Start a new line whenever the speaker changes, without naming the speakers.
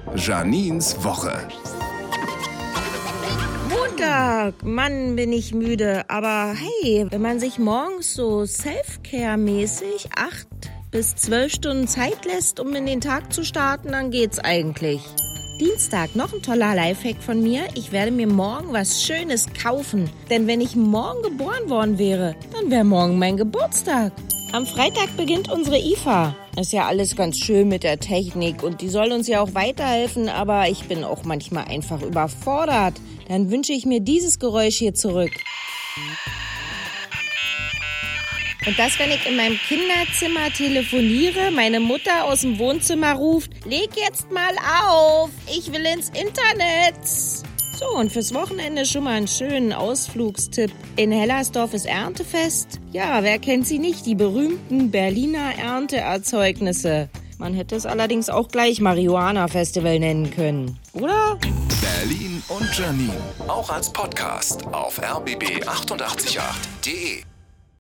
Janines Woche.
Montag, Mann, bin ich müde. Aber hey, wenn man sich morgens so Self-Care-mäßig 8 bis 12 Stunden Zeit lässt, um in den Tag zu starten, dann geht's eigentlich. Dienstag, noch ein toller Lifehack von mir. Ich werde mir morgen was Schönes kaufen. Denn wenn ich morgen geboren worden wäre, dann wäre morgen mein Geburtstag. Am Freitag beginnt unsere IFA. Ist ja alles ganz schön mit der Technik und die soll uns ja auch weiterhelfen, aber ich bin auch manchmal einfach überfordert. Dann wünsche ich mir dieses Geräusch hier zurück. Und das, wenn ich in meinem Kinderzimmer telefoniere, meine Mutter aus dem Wohnzimmer ruft, leg jetzt mal auf, ich will ins Internet. So, und fürs Wochenende schon mal einen schönen Ausflugstipp. In Hellersdorf ist Erntefest. Ja, wer kennt sie nicht, die berühmten Berliner Ernteerzeugnisse. Man hätte es allerdings auch gleich Marihuana-Festival nennen können, oder?
Berlin und Janine, auch als Podcast auf rbb888.de.